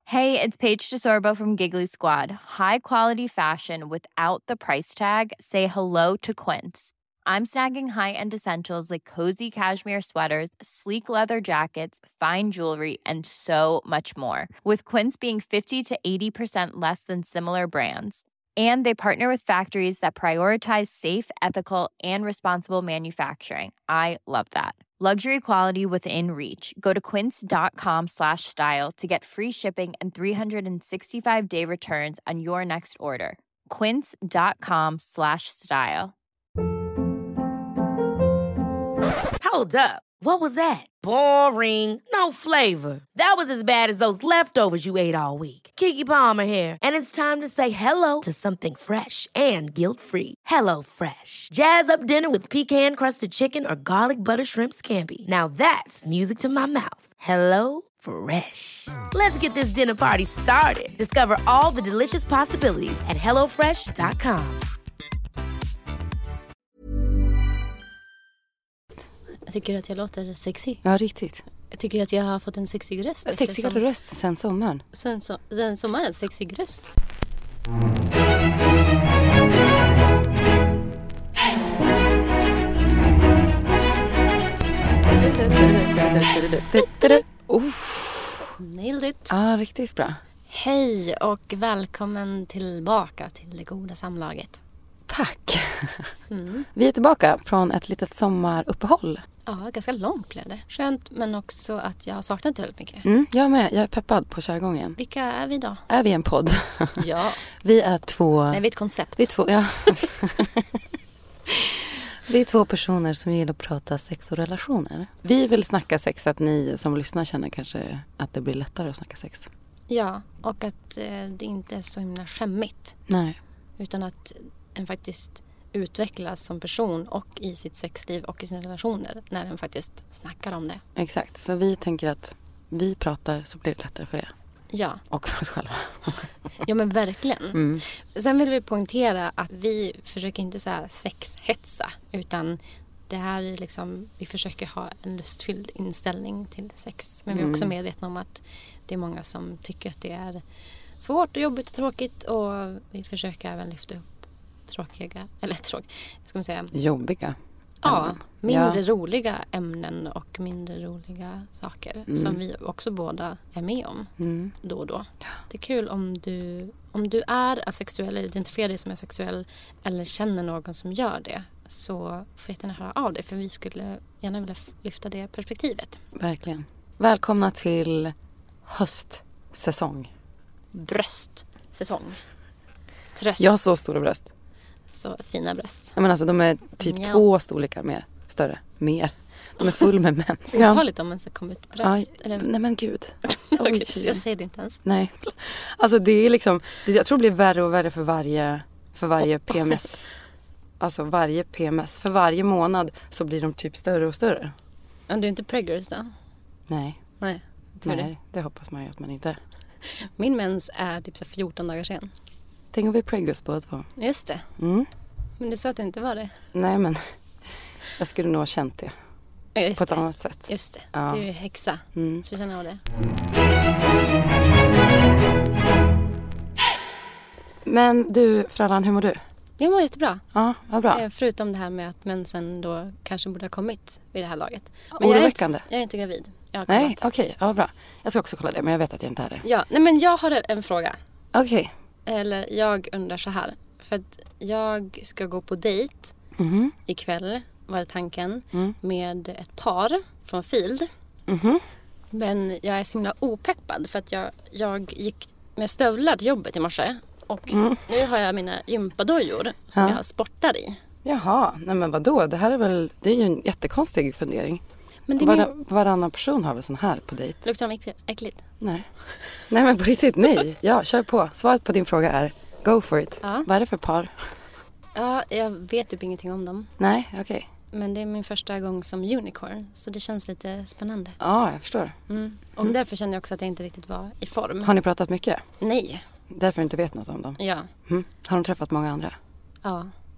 Hey, it's Paige DeSorbo from Giggly Squad. High quality fashion without the price tag. Say hello to Quince. I'm snagging high-end essentials like cozy cashmere sweaters, sleek leather jackets, fine jewelry, and so much more. With Quince being 50 to 80% less than similar brands. And they partner with factories that prioritize safe, ethical, and responsible manufacturing. I love that. Luxury quality within reach. Go to quince.com/style to get free shipping and 365-day returns on your next order. Quince.com/style. Hold up. What was that? Boring. No flavor. That was as bad as those leftovers you ate all week. Keke Palmer here, and it's time to say hello to something fresh and guilt-free. Hello Fresh. Jazz up dinner with pecan-crusted chicken or garlic butter shrimp scampi. Now that's music to my mouth. Hello Fresh. Let's get this dinner party started. Discover all the delicious possibilities at hellofresh.com. Jag tycker att jag låter sexy. Ja, riktigt. Jag tycker att jag har fått en sexig röst. Sexigare röst sen sommaren. Sen sommaren, sexig röst. Nailed it. Ja, riktigt bra. Hej och välkommen tillbaka till det goda samlaget. Tack. Vi är tillbaka från ett litet sommaruppehåll. Ja, ganska långt blev det. Skönt, men också att jag har saknat det väldigt mycket. Jag med. Jag är peppad på körgången. Vilka är vi då? Är vi en podd? Ja. Vi är två... Nej, vi är ett koncept. Vi är två, ja. Vi är två personer som gillar att prata sex och relationer. Vi vill snacka sex så att ni som lyssnar känner kanske att det blir lättare att snacka sex. Ja, och att det inte är så himla skämmigt. Nej. Utan att en faktiskt utvecklas som person och i sitt sexliv och i sina relationer när en faktiskt snackar om det. Exakt, så vi tänker att vi pratar så blir det lättare för er. Ja. Och för oss själva. Ja, men verkligen. Sen vill vi poängtera att vi försöker inte så här sexhetsa, utan det här är liksom, vi försöker ha en lustfylld inställning till sex. Men vi är också medvetna om att det är många som tycker att det är svårt och jobbigt och tråkigt, och vi försöker även lyfta upp jobbiga. Ja, mindre roliga ämnen och mindre roliga saker som vi också båda är med om då och då. Det är kul om du är asexuell eller identifierar dig som asexuell eller känner någon som gör det, så får jag gärna höra av det, för vi skulle gärna vilja lyfta det perspektivet. Verkligen. Välkomna till höstsäsong. Bröstsäsong. Tröst. Jag har så stora bröst. Så fina bröst. Men alltså de är typ 2 storlekar mer. De är full med mens. Jag har lite om ens kommer ut bröst. Ja, eller? Nej men gud. Okay, så jag säger det inte ens. Nej. Alltså det är liksom, jag tror det blir värre och värre för varje PMS. Alltså varje PMS. För varje månad så blir de typ större och större. Men du är inte preggers då? Nej. Nej, det hoppas man ju att man inte är. Min mens är typ så 14 dagar sen. Tänk om vi är preggers båda två. Just det. Men du sa att du inte var det. Nej, men jag skulle nog ha känt det. Just på ett det. annat sätt. Just det. Ja. Du är häxa. Så känner jag det. Men du, Frallan, hur mår du? Jag mår jättebra. Ja, vad bra. Förutom det här med att mensen då kanske borde ha kommit vid det här laget. Men oroväckande. Jag är inte gravid. Nej, okej. Ja, bra. Jag ska också kolla det, men jag vet att jag inte är det. Ja, nej, men jag har en fråga. Okej. Eller jag undrar så här. För att jag ska gå på dejt ikväll, var det tanken, med ett par från Field. Men jag är så himla opeppad för att jag gick med stövlar till jobbet i morse. Och nu har jag mina gympadojor som jag sportar i. Jaha, nej men vadå? Det är ju en jättekonstig fundering. Men varannan person har väl sån här på dejt? Luktar de äckligt? Nej men på riktigt, nej. Ja, kör på. Svaret på din fråga är go for it. Ja. Vad är det för par? Ja, jag vet typ ingenting om dem. Nej, okej. Men det är min första gång som unicorn, så det känns lite spännande. Ja, jag förstår. Och därför känner jag också att jag inte riktigt var i form. Har ni pratat mycket? Nej. Därför du inte vet något om dem? Ja. Har de träffat många andra? Ja.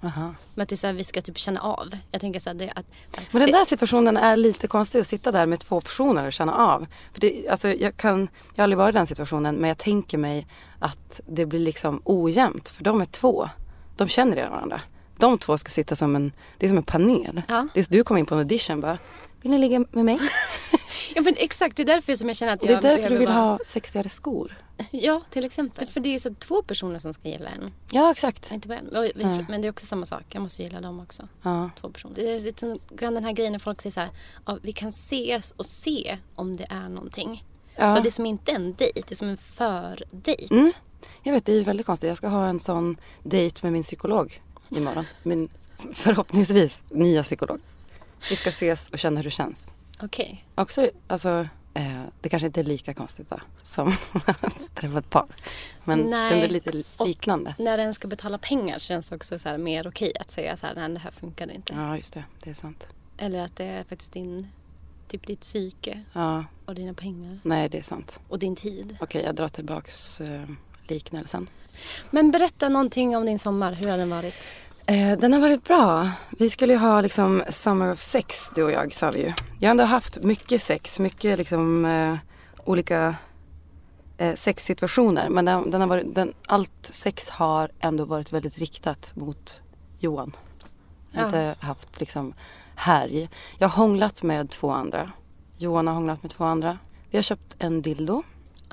Aha. Men att det är så här, vi ska typ känna av. Jag tänker så här, Men den där situationen är lite konstig att sitta där med 2 personer och känna av. För det, alltså, jag har aldrig varit i den situationen, men jag tänker mig att det blir liksom ojämnt. För de är 2. De känner redan varandra. De 2 ska sitta det är som en panel. Ja. Du kommer in på en audition bara, vill ni ligga med mig? Ja, men exakt, det är därför som jag känner att Det är därför du vill ha sexigare skor. Ja, till exempel. För det är så 2 personer som ska gilla en. Ja, exakt. Inte en. Men det är också samma sak. Jag måste gilla dem också. Ja. 2 personer. Det är lite grann den här grejen när folk säger så här, ja, vi kan ses och se om det är någonting. Ja. Så det är som inte en dejt, det är som en fördejt. Mm. Jag vet, det är väldigt konstigt. Jag ska ha en sån dejt med min psykolog imorgon. Min förhoppningsvis nya psykolog. Vi ska ses och känna hur det känns. Okej. Också, alltså, det kanske inte är lika konstigt då, som att träffa ett par. Men Nej. den är lite liknande. När den ska betala pengar känns det också så här mer okej att säga så här, nej, det här funkar inte. Ja, just det. Det är sant. Eller att det är faktiskt ditt psyke Ja, och dina pengar nej, det är sant. och din tid. Okej, jag drar tillbaks liknelsen. Men berätta någonting om din sommar. Hur har den varit? Den har varit bra. Vi skulle ju ha liksom Summer of Sex, du och jag, sa vi ju. Jag har ändå haft mycket sex, mycket liksom olika sexsituationer. Men den har varit, allt sex har ändå varit väldigt riktat mot Johan. Jag har inte haft liksom härj. Jag har hånglat med 2 andra. Johan har hånglat med 2 andra. Vi har köpt en dildo.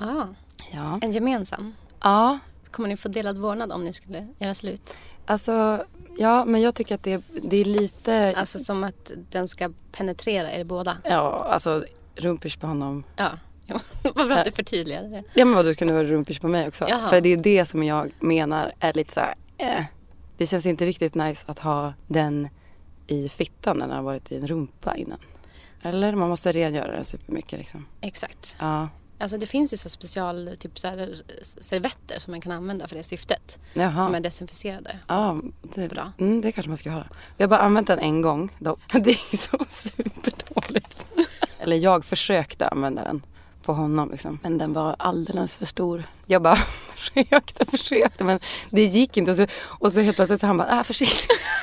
Ja. En gemensam. Ja. Kommer ni få delad vårdnad om ni skulle göra slut? Alltså, ja, men jag tycker att det är lite... Alltså som att den ska penetrera er båda. Ja, alltså rumpers på honom. Ja, vad bra att du förtydligade det. Ja, men vad du kunde vara rumpers på mig också. Jaha. För det är det som jag menar är lite så här, Det känns inte riktigt nice att ha den i fittan när den har varit i en rumpa innan. Eller man måste rengöra den supermycket liksom. Exakt. Ja. Alltså det finns ju så special typ så här servetter som man kan använda för det syftet. Jaha. Som är desinficerade. Ja, Bra. Det kanske man ska ha. Vi har bara använt den en gång. Det är så superdåligt. Eller jag försökte använda den på honom liksom. Men den var alldeles för stor. Jag bara försökte men det gick inte. Och så helt plötsligt så han bara, försiktigt.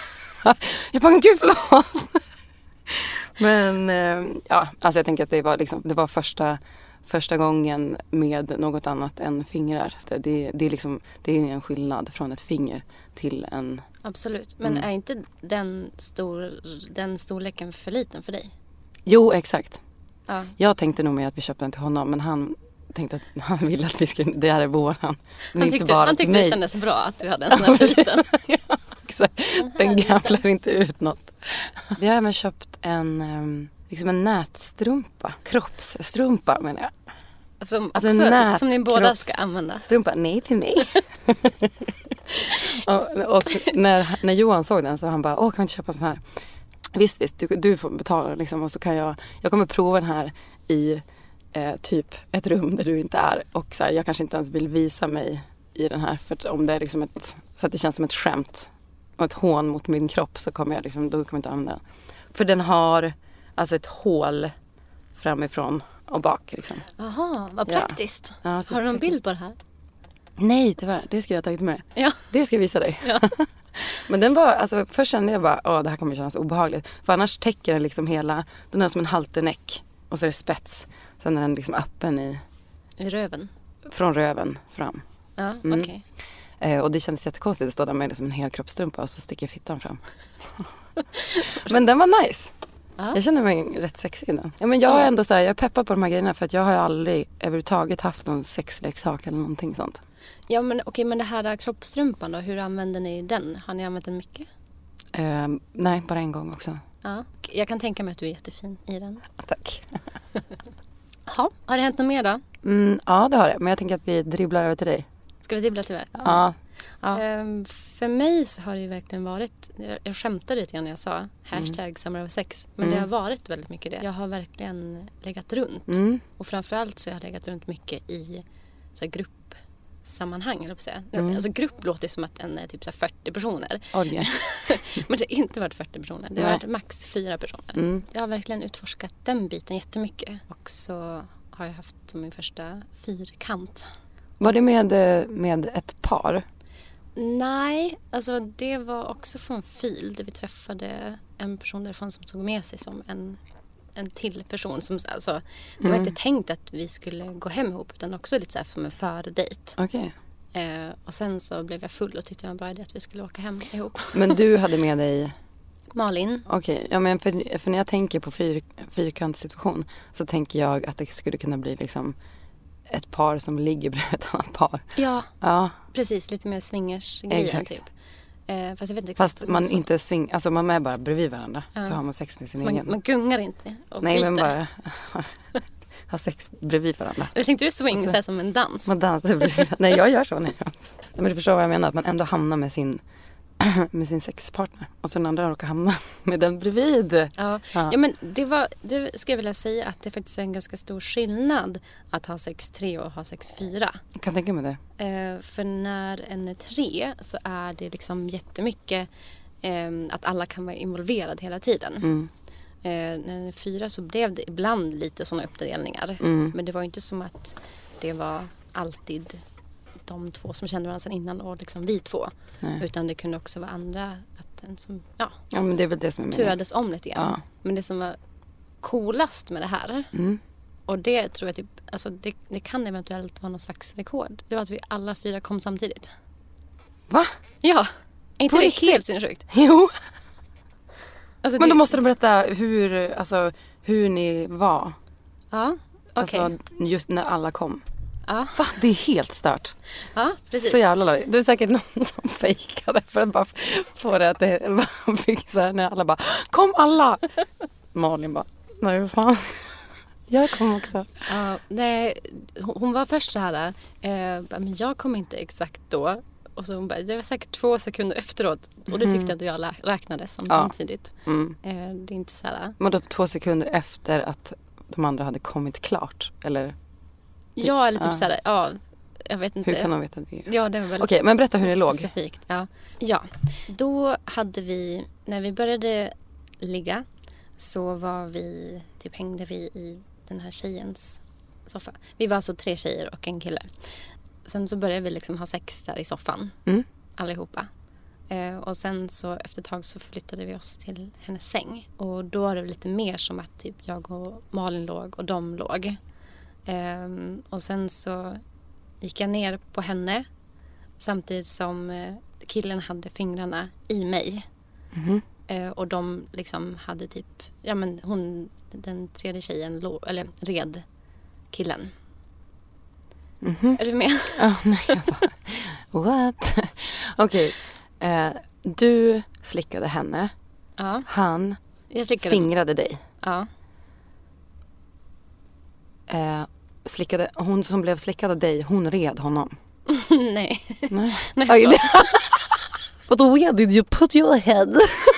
Jag bara, gud förlåt. Men ja, alltså jag tänker att det var första gången med något annat än fingrar. Det är en skillnad från ett finger till en... Absolut. Men är inte den storleken för liten för dig? Jo, exakt. Ja. Jag tänkte nog mer att vi köpte den till honom, men han tänkte att han ville att vi skulle... Det här är våran. Han tyckte det kändes bra att du hade en sån här för liten. Ja, exakt. Den gamlar inte ut något. Vi har även köpt en nätstrumpa. Kroppsstrumpa menar jag. Som ni båda ska använda. Strumpa, nej till mig. och när Johan såg den så han bara, kan vi inte köpa en sån här? Visst, du får betala liksom, och så kan jag kommer prova den här i typ ett rum där du inte är. Och så här, jag kanske inte ens vill visa mig i den här, för om det är liksom så att det känns som ett skämt och ett hån mot min kropp, så kommer jag liksom, då kommer jag inte använda den. För den har alltså ett hål framifrån och bak liksom. Jaha, vad praktiskt. Ja, har du någon bild på det här? Nej, tyvärr. Det ska jag ha tagit med. Ja. Det ska jag visa dig. Ja. Men den var, alltså först kände jag bara, det här kommer kännas obehagligt. För annars täcker den liksom den är som en halternäck. Och så är det spets. Sen är den liksom öppen i röven. Från röven fram. Ja, okej. Och det kändes jättekonstigt att stå där med som en hel kroppstrumpa och så sticker fittan fram. Men den var nice. Jag känner mig rätt sexig innan. Ja, men jag är ändå så här, jag är peppad på de här grejerna för att jag har ju aldrig överhuvudtaget haft någon sexleksak eller någonting sånt. Ja, men okej, men det här kroppstrumpan då, hur använder ni den? Har ni använt den mycket? Nej, bara en gång också. Ja, jag kan tänka mig att du är jättefin i den. Tack. Ja, har det hänt något mer då? Ja, det har det. Men jag tänker att vi dribblar över till dig. Ska vi dribbla till dig? Ja. För mig så har det ju verkligen varit, jag skämtade lite grann när jag sa #Summer of Sex, men det har varit väldigt mycket det. Jag har verkligen legat runt och framförallt så har jag legat runt mycket i så här gruppsammanhang, eller på att säga. Alltså grupp låter som att en är typ så här 40 personer. Okay. Men det har inte varit 40 personer, det har varit max 4 personer. Jag har verkligen utforskat den biten jättemycket och så har jag haft som min första fyrkant. Var det med ett par? Nej, alltså det var också från Field där vi träffade en person därifrån som tog med sig som en till person. Som, alltså, det var inte tänkt att vi skulle gå hem ihop utan också lite så här som en fördejt. Okej. Och sen så blev jag full och tyckte det var en bra idé att vi skulle åka hem ihop. Men du hade med dig... Malin. Okej, ja, men för när jag tänker på fyrkantssituation så tänker jag att det skulle kunna bli liksom ett par som ligger bredvid ett annat par. Ja. Precis. Lite mer swingers-grejen typ. Fast jag vet inte exakt. Fast man inte alltså man är bara bredvid varandra så har man sex med sin så egen. Man gungar inte och Nej, bryter. men bara ha sex bredvid varandra. Eller tänkte du swing så här som en dans? Man dansar bredvid. Nej, jag gör så när jag dansar. Men du förstår vad jag menar, att man ändå hamnar med sin sexpartner. Och så den andra råkar hamna med den bredvid. Ja, men det ska jag vilja säga att det faktiskt är en ganska stor skillnad att ha 6-3 och ha 6-4. Jag kan tänka mig det. För när en är 3 så är det liksom jättemycket att alla kan vara involverade hela tiden. När en är 4 så blev det ibland lite sådana uppdelningar. Men det var inte som att det var alltid de två som kände varandra sedan innan och liksom vi två. Nej. Utan det kunde också vara andra att en som men det är väl det som är turades om lite grann. Ja. Men det som var coolast med det här och det tror jag typ, alltså det kan eventuellt vara någon slags rekord. Det var att vi alla 4 kom samtidigt. Va? Ja. Är inte det helt sinnessjukt? Jo. Alltså men då måste du berätta hur ni var. Ja, okej. Alltså just när alla kom. Ja. Va? Det är helt stört. Ja, precis. Så jävla lågt. Det är säkert någon som fejkade för att bara få det att det bara fick så här när alla bara kom alla. Malin bara nej fan. Jag kom också. Ja, nej, hon var först så här men jag kom inte exakt då. Och så hon bara, det var säkert 2 sekunder efteråt. Och det tyckte jag att jag räknade som samtidigt. Det är inte så här. Men då 2 sekunder efter att de andra hade kommit klart? Eller? Ja, eller typ så här, jag vet inte. Hur kan de veta det? Ja, det var väldigt Okej, men berätta hur ni låg. Specifikt, ja. Då hade vi, när vi började ligga så var vi, typ hängde vi i den här tjejens soffa. Vi var alltså 3 tjejer och en kille. Sen så började vi liksom ha sex där i soffan. Allihopa. Och sen så efter ett tag så flyttade vi oss till hennes säng. Och då var det lite mer som att typ jag och Malin låg och de låg. Och sen så gick jag ner på henne samtidigt som killen hade fingrarna i mig. Och de liksom hade typ, ja men hon, den tredje tjejen red killen. Är du med? Nej, jag bara, what? Okej, du slickade henne. Ja. Han fingrade dig. Ja. Slickade, hon som blev slickad av dig, hon red honom. Nej. But where did you put your head?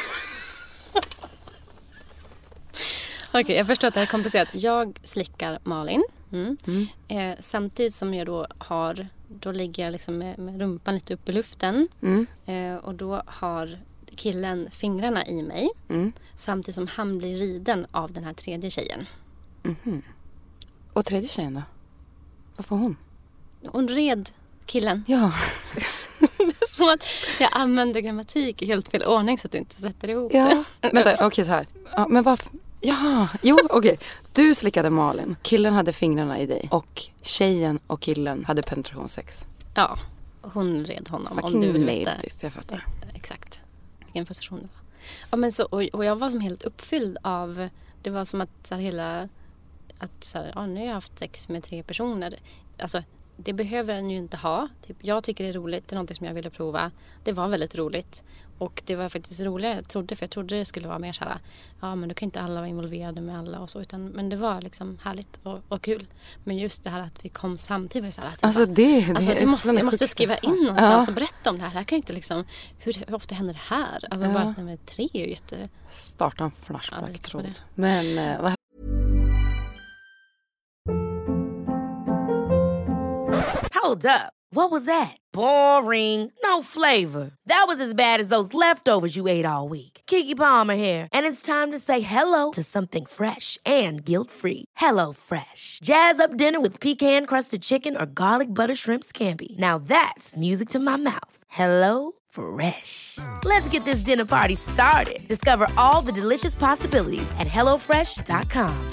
Okej, jag förstår att det här är komplicerat. Jag slickar Malin. Samtidigt som jag då ligger jag liksom med rumpan lite upp i luften. Och då har killen fingrarna i mig. Samtidigt som han blir riden av den här tredje tjejen. Och tredje tjejen då? Vad får hon? Hon red killen. Ja. Som att jag använder grammatik i helt fel ordning så att du inte sätter ihop det. Vänta, okej så här. Ja, men varför? Ja, okej. Du slickade Malin. Killen hade fingrarna i dig. Och tjejen och killen hade penetrationssex. Ja, hon red honom. Fucking om du vill veta. Jag fattar. Exakt. Vilken position det var. Ja, men så, och jag var som helt uppfylld av... Det var som att så här, nu har jag haft sex med 3 personer. Alltså, det behöver den ju inte ha. Typ, jag tycker det är roligt. Det är något som jag ville prova. Det var väldigt roligt. Och det var faktiskt roligare jag trodde. För jag trodde det skulle vara mer så här. Ja, men då kan inte alla vara involverade med alla och så. Men det var liksom härligt och kul. Men just det här att vi kom samtidigt. Var så här, att jag måste skriva in någonstans och berätta om det här. Det här kan inte liksom... Hur ofta händer det här? Alltså bara att med 3 är ju jätte... Starta en flashback, tror jag. Men vad... Hold up. What was that? Boring. No flavor. That was as bad as those leftovers you ate all week. Keke Palmer here, and it's time to say hello to something fresh and guilt-free. Hello Fresh. Jazz up dinner with pecan-crusted chicken or garlic butter shrimp scampi. Now that's music to my mouth. Hello Fresh. Let's get this dinner party started. Discover all the delicious possibilities at hellofresh.com.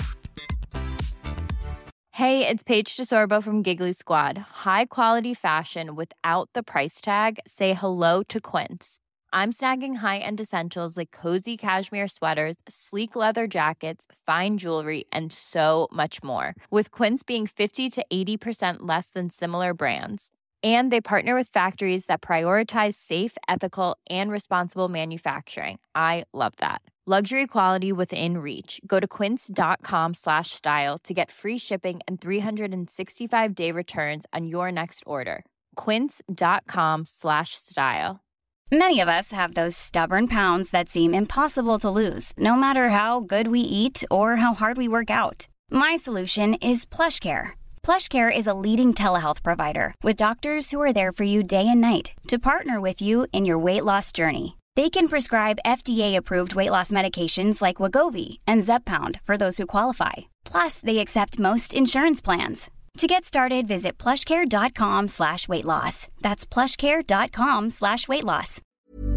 Hey, it's Paige DeSorbo from Giggly Squad. High quality fashion without the price tag. Say hello to Quince. I'm snagging high-end essentials like cozy cashmere sweaters, sleek leather jackets, fine jewelry, and so much more. With Quince being 50 to 80% less than similar brands. And they partner with factories that prioritize safe, ethical, and responsible manufacturing. I love that. Luxury quality within reach. Go to quince.com/style to get free shipping and 365-day returns on your next order. Quince.com/style. Many of us have those stubborn pounds that seem impossible to lose, no matter how good we eat or how hard we work out. My solution is PlushCare. PlushCare is a leading telehealth provider with doctors who are there for you day and night to partner with you in your weight loss journey. They can prescribe FDA-approved weight loss medications like Wegovy and Zepbound for those who qualify. Plus, they accept most insurance plans. To get started, visit plushcare.com/weightloss. That's plushcare.com/weightloss.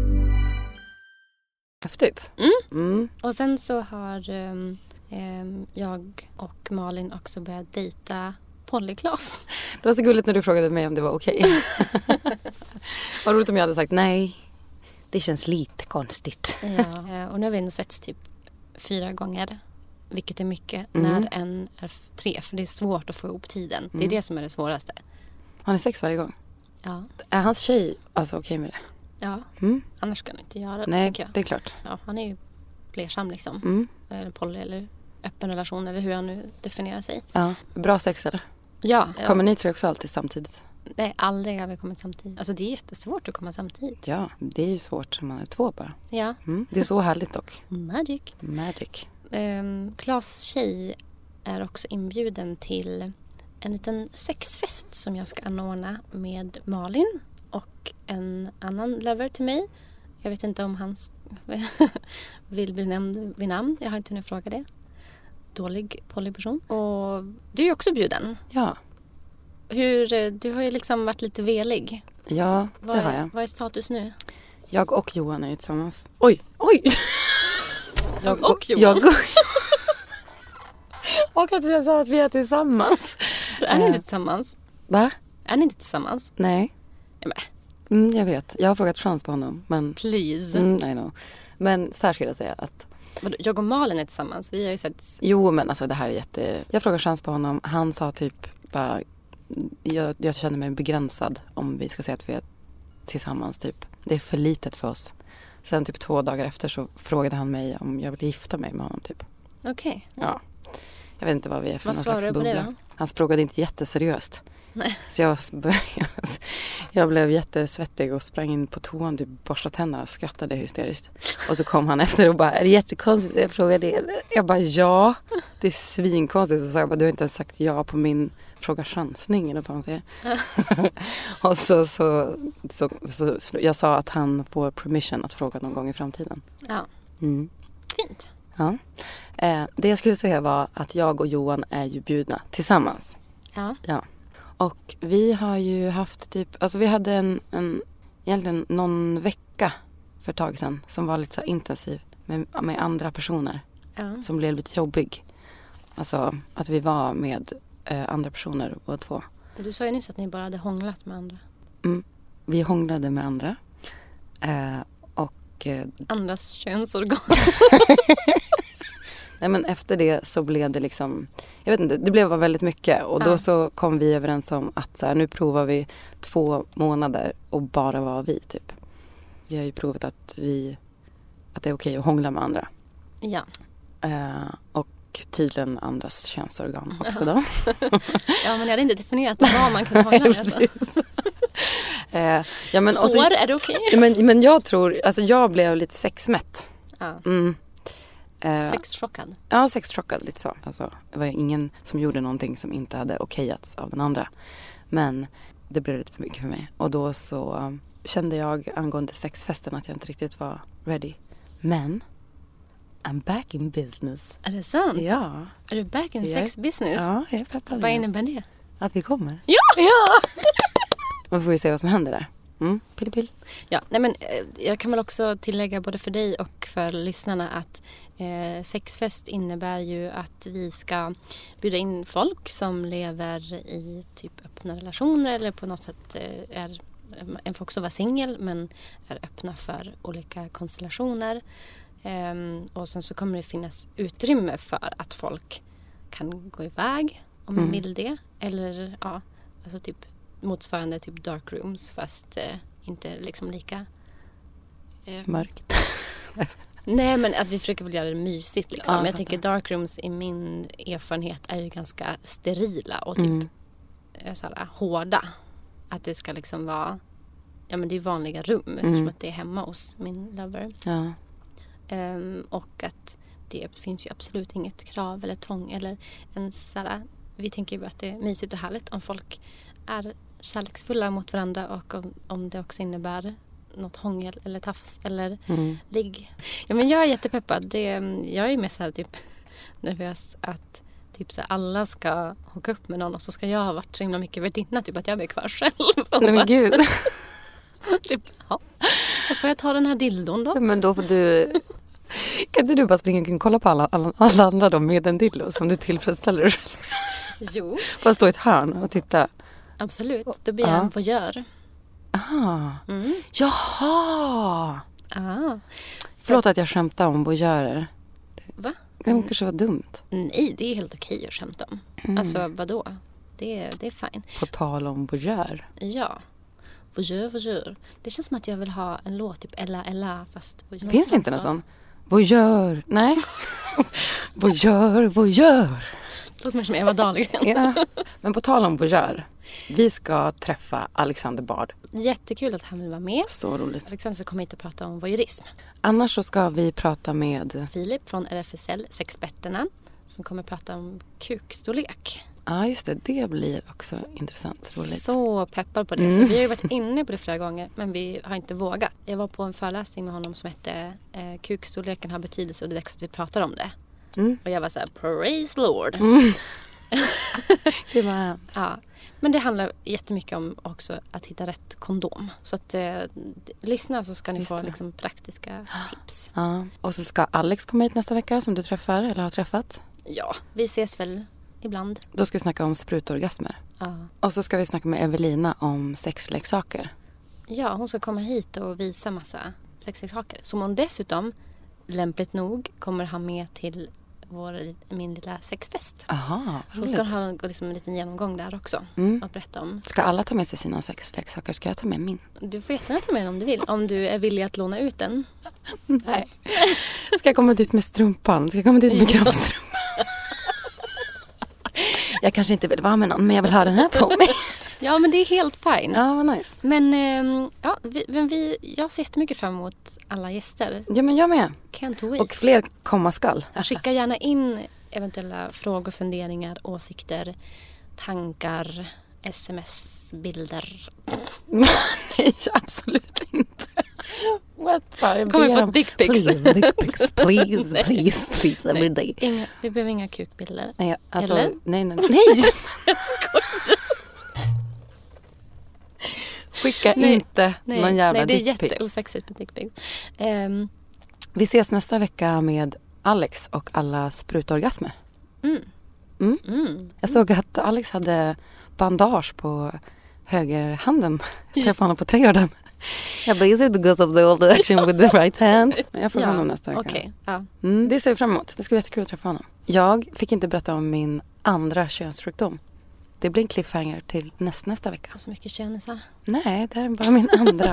Häftigt. Och sen så har jag och Malin också börjat dejta Polly-Klas. Det var så gulligt när du frågade mig om det var okej. Vad roligt om jag hade sagt nej. Det känns lite konstigt. Ja, och nu har vi ändå setts typ 4 gånger. Vilket är mycket när en är 3. För det är svårt att få ihop tiden. Det är det som är det svåraste. Har ni sex varje gång? Ja. Är hans tjej alltså okej med det? Ja, annars kan han inte göra det. Nej, jag. det är klart. Ja, han är ju flersam liksom. Eller poly eller öppen relation eller hur han nu definierar sig. Ja, bra sex eller? Ja. Kommer ni tror också alltid samtidigt? Nej, aldrig har vi kommit samtidigt. Alltså det är jättesvårt att komma samtidigt. Ja, det är ju svårt som man är 2 bara. Ja. Det är så härligt dock. Magic. Klas tjej är också inbjuden till en liten sexfest som jag ska anordna med Malin och en annan lover till mig. Jag vet inte om han vill bli nämnd vid namn. Jag har inte hunnit fråga det. Dålig polyperson. Och du är också bjuden. Ja. Du har ju liksom varit lite velig. Ja, det har jag. Vad är status nu? Jag och Johan är ju tillsammans. Oj! Jag och Johan. Och att jag sa att vi är tillsammans. Är ni inte tillsammans? Va? Är ni inte tillsammans? Nej. Ja, jag vet. Jag har frågat chans på honom. Men... Please. I know. Men så här ska jag säga att... Jag och Malin är tillsammans. Vi har ju sett... Jo, men alltså det här är jätte... Jag frågade chans på honom. Han sa typ bara... Jag känner mig begränsad om vi ska säga att vi är tillsammans typ. Det är för litet för oss. Sen typ 2 dagar efter så frågade han mig om jag ville gifta mig med honom typ. Okej. Ja. Jag vet inte vad vi är för någon slags bubbla. Vad svarade du på det då? Han frågade inte jätteseriöst. Nej. Så jag blev jättesvettig och sprang in på toan, typ borstade tänderna och skrattade hysteriskt. Och så kom han efter och bara, är det jättekonstigt? Jag frågade det. Jag bara, ja. Det är svinkonstigt. Så sa jag bara, du har inte ens sagt ja på min fråga chansning eller vad man säger. Och så jag sa att han får permission att fråga någon gång i framtiden. Ja. Fint. Ja. Det jag skulle säga var att jag och Johan är ju bjudna tillsammans. Ja. Och vi har ju haft typ, alltså vi hade egentligen någon vecka för ett tag sedan som var lite så intensiv med andra personer som blev lite jobbig. Alltså att vi var med andra personer och 2. Du sa ju nyss att ni bara hade hånglat med andra. Vi hånglade med andra. Andras könsorgan. Nej, men efter det så blev det liksom, jag vet inte, det blev väldigt mycket. Och då så kom vi överens om att så här, nu provar vi 2 månader och bara vara vi typ. Vi har ju provat att det är okej att hångla med andra. Ja. Och tydligen andras könsorgan också då. Ja, men jag hade inte definierat vad man kunde hångla med. Alltså. Ja, men också, är det okej? Men jag tror, alltså jag blev lite sexmätt. Ja. Sexchockad. Ja, sexchockad lite så. Alltså, det var ingen som gjorde någonting som inte hade okejats av den andra. Men det blev lite för mycket för mig. Och då så kände jag angående sexfesten att jag inte riktigt var ready. Men I'm back in business. Är det sant? Ja. Är du back in sex business? Ja, jag är peppad. Vad innebär det? Att vi kommer. Ja! Man får ju se vad som händer där. Pill. Ja, nej men jag kan väl också tillägga både för dig och för lyssnarna att sexfest innebär ju att vi ska bjuda in folk som lever i typ öppna relationer eller på något sätt är en får också vara singel men är öppna för olika konstellationer. Och sen så kommer det finnas utrymme för att folk kan gå iväg om man vill det. Eller ja, alltså typ motsvarande typ dark rooms fast inte liksom lika Mörkt. Nej, men att vi försöker väl göra det mysigt liksom. Ja, jag tänker dark rooms i min erfarenhet är ju ganska sterila och typ såhär, hårda. Att det ska liksom vara, ja men det är vanliga rum som att det är hemma hos min lover. Ja. Och att det finns ju absolut inget krav eller tvång eller en såhär, vi tänker ju att det är mysigt och härligt om folk är kärleksfulla mot varandra och om det också innebär något hångel eller tafs eller ligg. Ja, men jag är jättepeppad. Jag är mer så här typ nervös att typ så här, alla ska hooka upp med någon och så ska jag ha varit så himla mycket värdinna typ att jag blir kvar själv. Nej men gud. Typ, ja. Då får jag ta den här dildon då. Men då får du... Kan inte du bara springa och kolla på alla andra då med en dildo som du tillfredsställer dig själv? Jo. Bara stå i ett hörn och titta. Absolut. Då blir jag en voyeur. Aha. Jaha. Ah. Förlåt att jag skämtar om voyeurer. Va? Det kanske var dumt. Nej, det är helt okej att skämta om. Alltså, vadå? Det är fine. På tal om voyeur. Ja. Voyeur. Det känns som att jag vill ha en låt, typ Ella, fast voyeur. Finns det inte någon sån? Voyeur. Nej. Voyeur. Det låter som Eva Dahlgren. Ja. Men på tal om voyeur. Vi ska träffa Alexander Bard. Jättekul att han vill vara med. Så roligt. Alexander ska komma hit och prata om voyeurism. Annars så ska vi prata med Filip från RFSL, Sexperterna, som kommer prata om kukstorlek. Ja, just det. Det blir också intressant. Roligt. Så peppar på det. För vi har ju varit inne på det flera gånger, men vi har inte vågat. Jag var på en föreläsning med honom som hette Kukstorleken har betydelse och det är dags att vi pratar om det. Och jag var så här, praise Lord. Det var hemskt. Ja. Men det handlar jättemycket om också att hitta rätt kondom. Så att lyssna så ska ni få liksom praktiska tips. Ja. Och så ska Alex komma hit nästa vecka som du träffar eller har träffat. Ja, vi ses väl ibland. Då ska vi snacka om sprutorgasmer. Ja. Och så ska vi snacka med Evelina om sexleksaker. Ja, hon ska komma hit och visa massa sexleksaker. Som hon dessutom, lämpligt nog, kommer ha med till min lilla sexfest. Aha, så ska hon ha liksom en liten genomgång där också. Och berätta om. Ska alla ta med sig sina sexleksaker? Ska jag ta med min? Du får jättegärna ta med den om du vill. Om du är villig att låna ut den. Nej. Ska jag komma dit med strumpan? Ska jag komma dit med kroppstrumpan? Jag kanske inte vill vara med någon, men jag vill ha den här på mig. Ja, men det är helt fine. Ja, vad nice. Men jag ser jättemycket fram emot alla gäster. Ja, men jag med. Can't wait. Och fler komma skall. Skicka gärna in eventuella frågor, funderingar, åsikter, tankar, sms-bilder. Nej, absolut inte. What? Kommer få dickpics. Please, dickpics. Please, every day. Vi behöver inga kukbilder. Nej, alltså, eller? Nej. Jag skojar. Skicka inte någon jävla dickpic. Nej, det är jätteosexigt med dickpics. Vi ses nästa vecka med Alex och alla sprutorgasmer. Jag såg att Alex hade bandage på högerhanden. Jag träffade honom på trädgården. Jag bara, is it because of the old action with the right hand? Jag får honom nästa vecka. Okay, ja. Det ser vi fram emot. Det ska bli jättekul att träffa honom. Jag fick inte berätta om min andra könssjukdom. Det blir en cliffhanger till nästa vecka. Så mycket könisar. Nej, det här är bara min andra.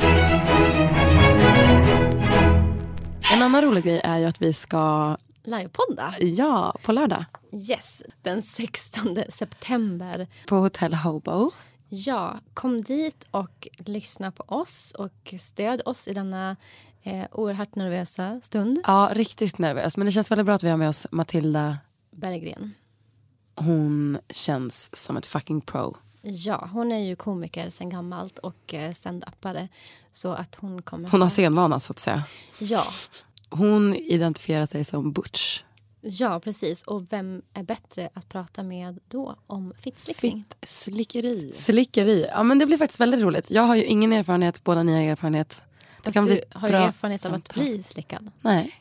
En annan rolig grej är ju att vi ska livepodda. Ja, på lördag. Yes, den 16 september. På Hotel Hobo. Ja, kom dit och lyssna på oss och stöd oss i denna oerhört nervösa stund. Ja, riktigt nervös. Men det känns väldigt bra att vi har med oss Matilda Berggren. Hon känns som ett fucking pro. Ja, hon är ju komiker sen gammalt och stand-upare. Så att hon kommer... Hon har scenvana så att säga. Ja. Hon identifierar sig som butch. Ja, precis. Och vem är bättre att prata med då om fittslickning? Slickeri. Slickeri. Ja, men det blir faktiskt väldigt roligt. Jag har ju ingen erfarenhet, båda ni har erfarenhet. Det kan bli du har ju erfarenhet av att bli slickad. Nej.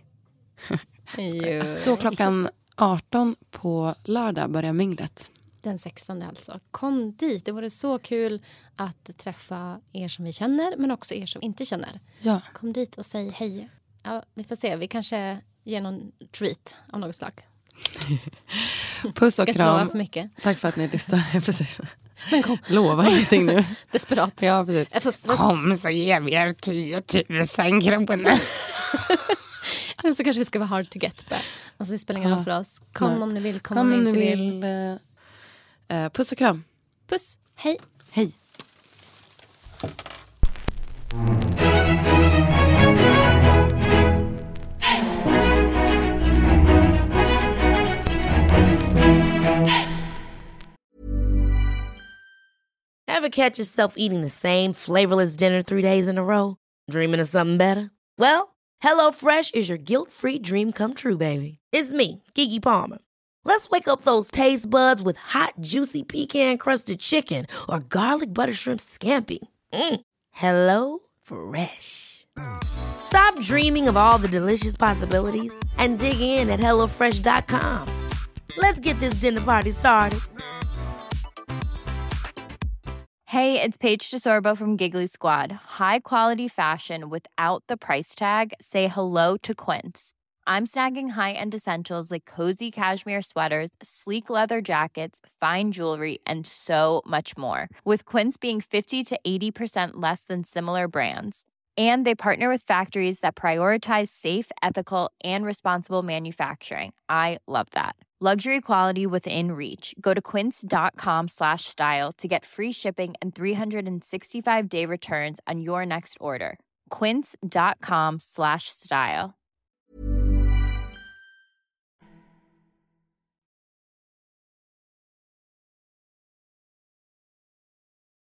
Så klockan 18 på lördag börjar minglet. Den 16 alltså. Kom dit. Det vore så kul att träffa er som vi känner, men också er som inte känner. Ja. Kom dit och säg hej. Ja, vi får se. Vi kanske ger någon treat av något slag. Puss och kram. För mycket. Tack för att ni lyssnar. Precis. Men kom. Lova ingenting nu. Desperat. Ja, precis. Kom så ger vi er 10 000 kronor. Men så kanske vi ska vara hard to get back. Alltså det spelar ingen roll för oss. Kom om ni vill, kom om ni inte vill. Puss och kram. Puss. Hej. Hej. Ever catch yourself eating the same flavorless dinner 3 days in a row? Dreaming of something better? Well, HelloFresh is your guilt-free dream come true, baby. It's me, Keke Palmer. Let's wake up those taste buds with hot, juicy pecan-crusted chicken or garlic butter shrimp scampi. Hello Fresh. Stop dreaming of all the delicious possibilities and dig in at HelloFresh.com. Let's get this dinner party started. Hey, it's Paige DeSorbo from Giggly Squad. High quality fashion without the price tag. Say hello to Quince. I'm snagging high-end essentials like cozy cashmere sweaters, sleek leather jackets, fine jewelry, and so much more. With Quince being 50 to 80% less than similar brands. And they partner with factories that prioritize safe, ethical, and responsible manufacturing. I love that. Luxury quality within reach. Go to quince.com/style to get free shipping and 365-day returns on your next order. Quince.com/style.